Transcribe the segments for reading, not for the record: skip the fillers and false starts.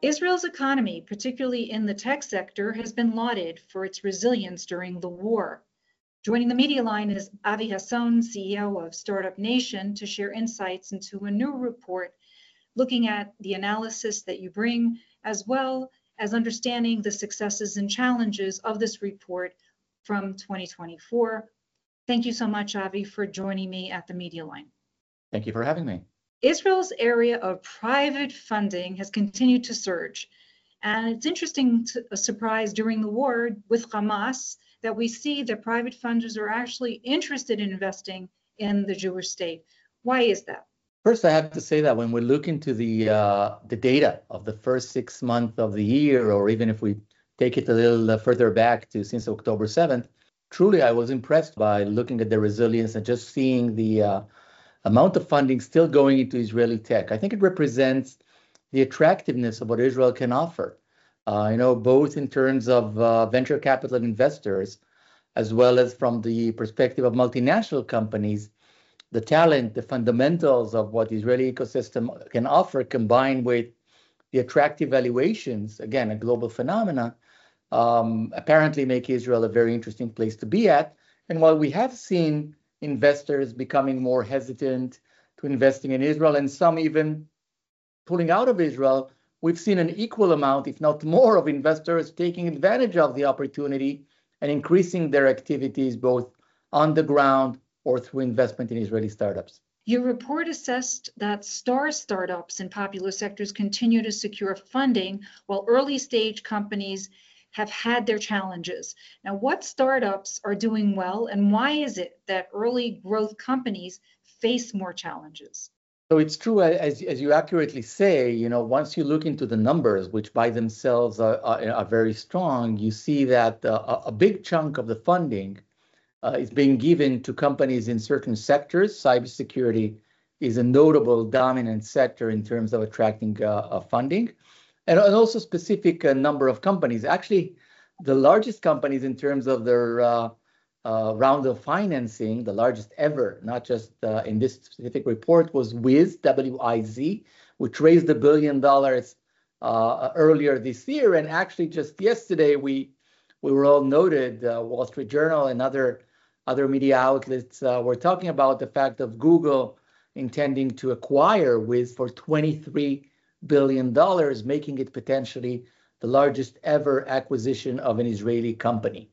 Israel's economy, particularly in the tech sector, has been lauded for its resilience during the war. Joining the media line is Avi Hasson, CEO of Startup Nation, to share insights into a new report looking at the analysis that you bring, as well as understanding the successes and challenges of this report from 2024. Thank you so much, Avi, for joining me at the media line. Thank you for having me. Israel's area of private funding has continued to surge. And it's interesting, a surprise during the war with Hamas, that we see that private funders are actually interested in investing in the Jewish state. Why is that? First, I have to say that when we look into the data of the first 6 months of the year, or even if we take it a little further back to since October 7th, truly I was impressed by looking at the resilience and just seeing the amount of funding still going into Israeli tech. I think it represents the attractiveness of what Israel can offer, both in terms of venture capital investors, as well as from the perspective of multinational companies. The talent, the fundamentals of what the Israeli ecosystem can offer, combined with the attractive valuations, again, a global phenomena, apparently make Israel a very interesting place to be at. And while we have seen investors becoming more hesitant to investing in Israel, and some even pulling out of Israel, we've seen an equal amount, if not more, of investors taking advantage of the opportunity and increasing their activities both on the ground or through investment in Israeli startups. Your report assessed that star startups in popular sectors continue to secure funding, while early stage companies have had their challenges. Now, what startups are doing well, and why is it that early growth companies face more challenges? So it's true, as you accurately say, once you look into the numbers, which by themselves are very strong, you see that a big chunk of the funding is being given to companies in certain sectors. Cybersecurity is a notable dominant sector in terms of attracting funding, and also specific number of companies. Actually, the largest companies in terms of their round of financing, the largest ever, not just in this specific report, was Wiz, W-I-Z, which raised $1 billion earlier this year. And actually, just yesterday, we were all noted, Wall Street Journal and other media outlets were talking about the fact of Google intending to acquire Wiz for $23 billion, making it potentially the largest ever acquisition of an Israeli company.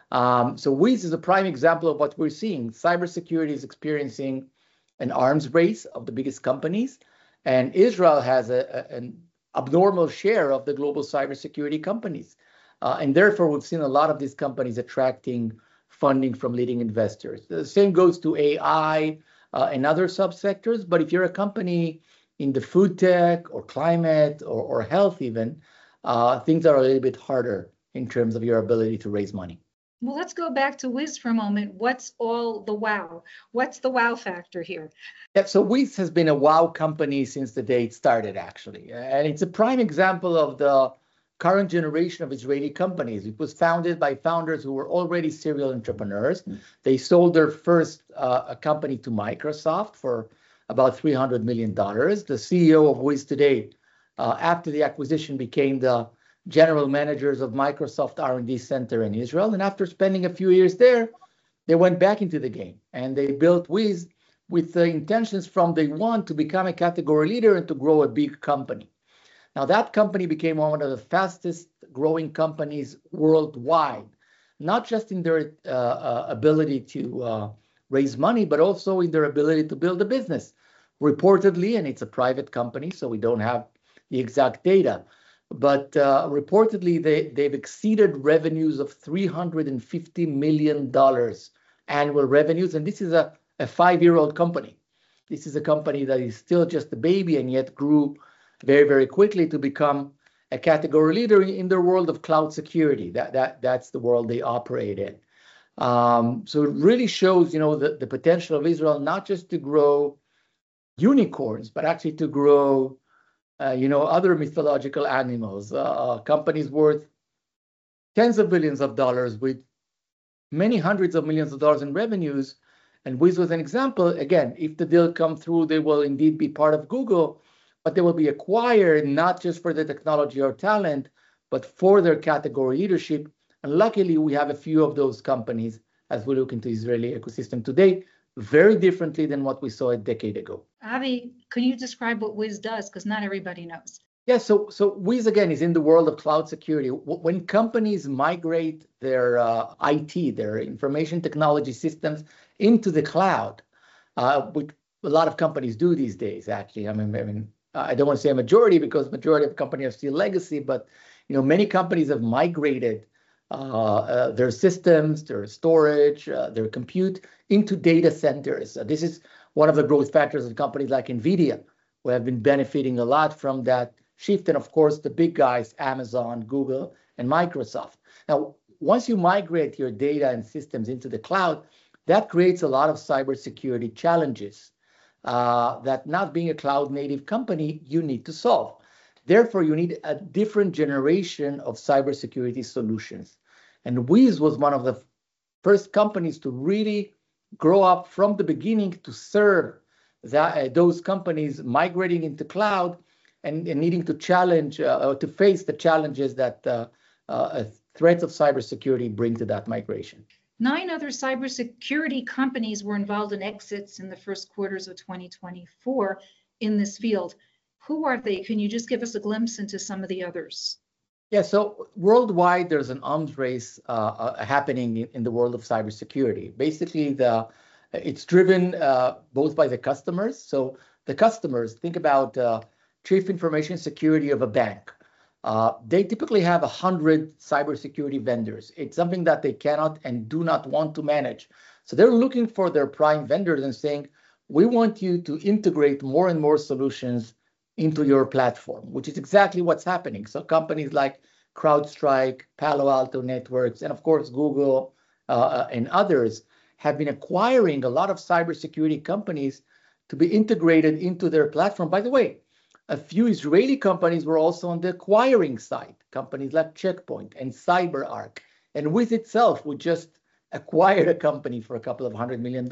So Wiz is a prime example of what we're seeing. Cybersecurity is experiencing an arms race of the biggest companies, and Israel has an abnormal share of the global cybersecurity companies. And therefore, we've seen a lot of these companies attracting funding from leading investors. The same goes to AI and other subsectors. But if you're a company in the food tech or climate or health even, things are a little bit harder in terms of your ability to raise money. Well, let's go back to Wiz for a moment. What's all the wow? What's the wow factor here? Yeah, so Wiz has been a wow company since the day it started, actually. And it's a prime example of the current generation of Israeli companies. It was founded by founders who were already serial entrepreneurs. They sold their first company to Microsoft for about $300 million. The CEO of Wiz today, after the acquisition, became the general managers of Microsoft R&D Center in Israel. And after spending a few years there, they went back into the game and they built Wiz with the intentions from day one to become a category leader and to grow a big company. Now, that company became one of the fastest growing companies worldwide, not just in their ability to raise money, but also in their ability to build a business. Reportedly, and it's a private company, so we don't have the exact data, but reportedly they've exceeded revenues of $350 million annual revenues. And this is a 5-year-old company. This is a company that is still just a baby and yet grew very, very quickly to become a category leader in the world of cloud security. That's the world they operate in. So it really shows, the potential of Israel, not just to grow unicorns, but actually to grow, other mythological animals, companies worth tens of billions of dollars with many hundreds of millions of dollars in revenues. And Wiz was an example. Again, if the deal comes through, they will indeed be part of Google. but they will be acquired not just for the technology or talent, but for their category leadership. And luckily, we have a few of those companies as we look into the Israeli ecosystem today, very differently than what we saw a decade ago. Avi, can you describe what Wiz does? Because not everybody knows. Yeah, so Wiz, again, is in the world of cloud security. When companies migrate their IT, their information technology systems into the cloud, which a lot of companies do these days, actually. I mean, I don't want to say a majority because majority of companies are still legacy, but many companies have migrated their systems, their storage, their compute into data centers. This is one of the growth factors of companies like NVIDIA, who have been benefiting a lot from that shift. And of course, the big guys, Amazon, Google, and Microsoft. Now, once you migrate your data and systems into the cloud, that creates a lot of cybersecurity challenges that, not being a cloud native company, you need to solve. Therefore, you need a different generation of cybersecurity solutions. And Wiz was one of the first companies to really grow up from the beginning to serve those companies migrating into cloud and needing to challenge or to face the challenges that threats of cybersecurity bring to that migration. 9 other cybersecurity companies were involved in exits in the first quarters of 2024 in this field. Who are they? Can you just give us a glimpse into some of the others? Yeah, so worldwide, there's an arms race happening in the world of cybersecurity. Basically, it's driven both by the customers. So the customers, think about chief information security of a bank. They typically have 100 cybersecurity vendors. It's something that they cannot and do not want to manage. So they're looking for their prime vendors and saying, we want you to integrate more and more solutions into your platform, which is exactly what's happening. So companies like CrowdStrike, Palo Alto Networks, and of course, Google and others have been acquiring a lot of cybersecurity companies to be integrated into their platform. By the way, a few Israeli companies were also on the acquiring side, companies like Checkpoint and CyberArk. And Wiz itself, we just acquired a company for a couple of $100 million.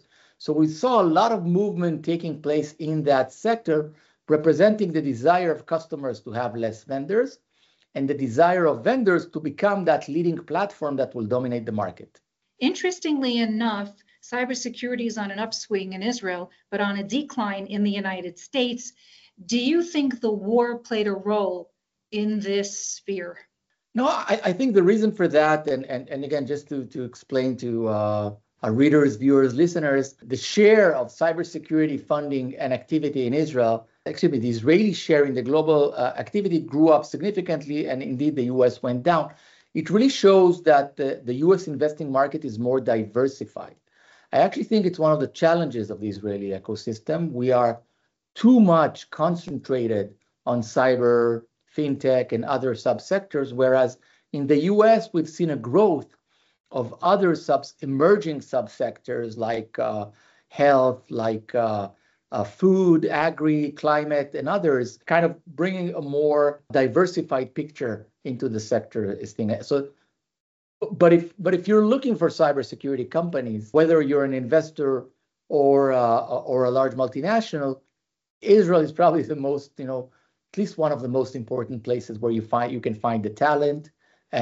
So we saw a lot of movement taking place in that sector, representing the desire of customers to have less vendors and the desire of vendors to become that leading platform that will dominate the market. Interestingly enough, cybersecurity is on an upswing in Israel, but on a decline in the United States. Do you think the war played a role in this sphere? No, I think the reason for that, and again, just to explain to our readers, viewers, listeners, the share of cybersecurity funding and activity in Israel, the Israeli share in the global activity grew up significantly, and indeed the US went down. It really shows that the US investing market is more diversified. I actually think it's one of the challenges of the Israeli ecosystem. We are too much concentrated on cyber, fintech, and other subsectors, whereas in the US, we've seen a growth of other emerging subsectors like health, like food, agri, climate, and others, kind of bringing a more diversified picture into the sector. So, but if you're looking for cybersecurity companies, whether you're an investor or a large multinational, Israel is probably the most, at least one of the most important places where you can find the talent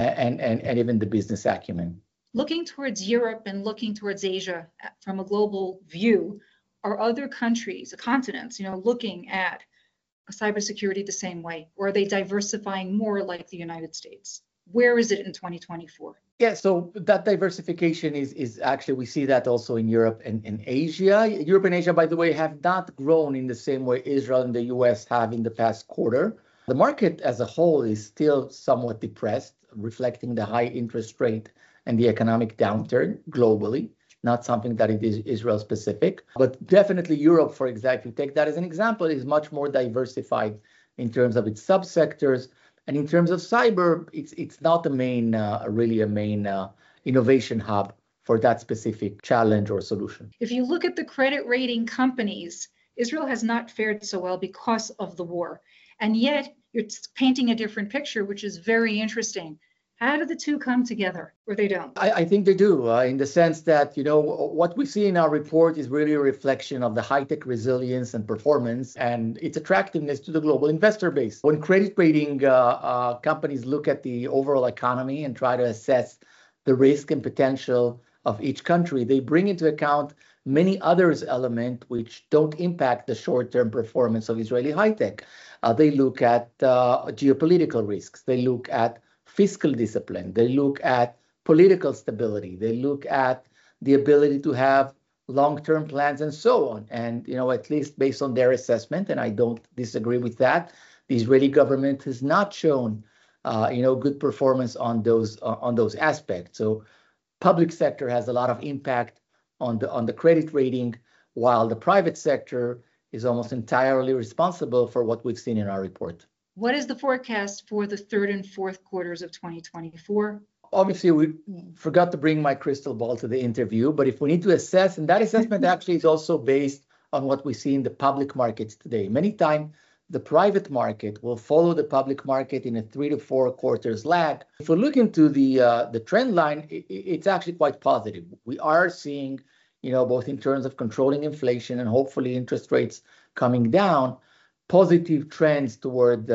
and even the business acumen. Looking towards Europe and looking towards Asia from a global view, are other countries, continents, looking at cybersecurity the same way, or are they diversifying more like the United States? Where is it in 2024? Yeah, so that diversification is actually, we see that also in Europe and in Asia. Europe and Asia, by the way, have not grown in the same way Israel and the US have in the past quarter. The market as a whole is still somewhat depressed, reflecting the high interest rate and the economic downturn globally, not something that it is Israel specific. But definitely Europe, for example, if you take that as an example, is much more diversified in terms of its subsectors. And in terms of cyber, it's not really a main innovation hub for that specific challenge or solution. If you look at the credit rating companies, Israel has not fared so well because of the war. And yet you're painting a different picture, which is very interesting. How do the two come together, or they don't? I think they do, in the sense that, what we see in our report is really a reflection of the high-tech resilience and performance and its attractiveness to the global investor base. When credit rating companies look at the overall economy and try to assess the risk and potential of each country, they bring into account many others elements which don't impact the short-term performance of Israeli high-tech. They look at geopolitical risks. They look at fiscal discipline. They look at political stability. They look at the ability to have long-term plans and so on. And, at least based on their assessment, and I don't disagree with that, the Israeli government has not shown, good performance on those aspects. So public sector has a lot of impact on the credit rating, while the private sector is almost entirely responsible for what we've seen in our report. What is the forecast for the third and fourth quarters of 2024? Obviously, we forgot to bring my crystal ball to the interview, but if we need to assess, and that assessment actually is also based on what we see in the public markets today. Many times, the private market will follow the public market in a 3 to 4 quarters lag. If we look into the trend line, it's actually quite positive. We are seeing, both in terms of controlling inflation and hopefully interest rates coming down, positive trends toward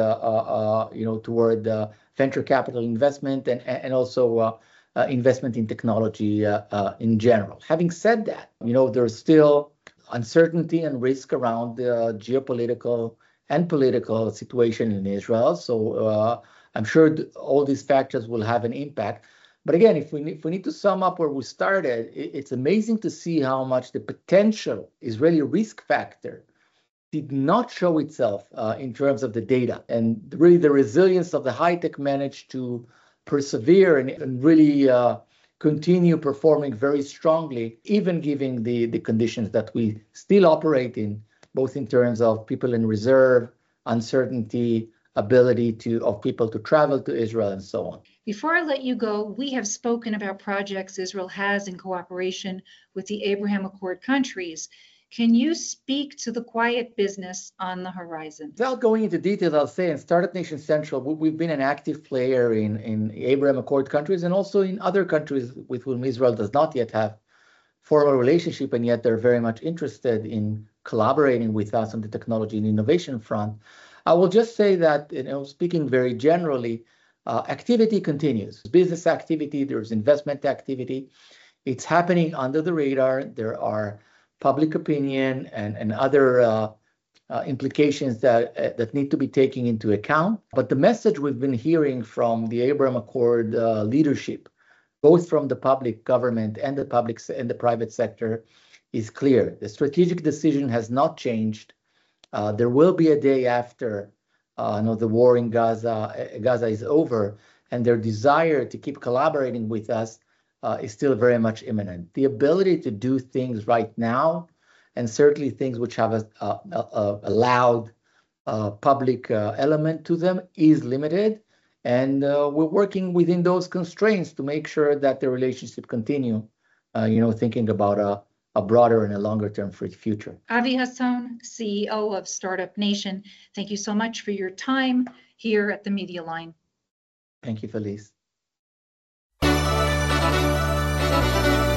venture capital investment and also investment in technology in general. Having said that, there's still uncertainty and risk around the geopolitical and political situation in Israel. So I'm sure all these factors will have an impact. But again, if we need to sum up where we started, it's amazing to see how much the potential Israeli risk factor did not show itself in terms of the data. And really the resilience of the high-tech managed to persevere and really continue performing very strongly, even given the conditions that we still operate in, both in terms of people in reserve, uncertainty, ability of people to travel to Israel, and so on. Before I let you go, we have spoken about projects Israel has in cooperation with the Abraham Accord countries. Can you speak to the quiet business on the horizon? Without going into details, I'll say in Startup Nation Central, we've been an active player in Abraham Accord countries and also in other countries with whom Israel does not yet have formal relationship, and yet they're very much interested in collaborating with us on the technology and innovation front. I will just say that, speaking very generally, activity continues. Business activity, there's investment activity. It's happening under the radar. There are public opinion and other implications that need to be taken into account. But the message we've been hearing from the Abraham Accord leadership, both from the public government and the private sector, is clear. The strategic decision has not changed. There will be a day after the war in Gaza is over, and their desire to keep collaborating with us is still very much imminent. The ability to do things right now, and certainly things which have a loud public element to them, is limited. And we're working within those constraints to make sure that the relationship continue, thinking about a broader and a longer term future. Avi Hasson, CEO of Startup Nation, thank you so much for your time here at the Media Line. Thank you, Felice.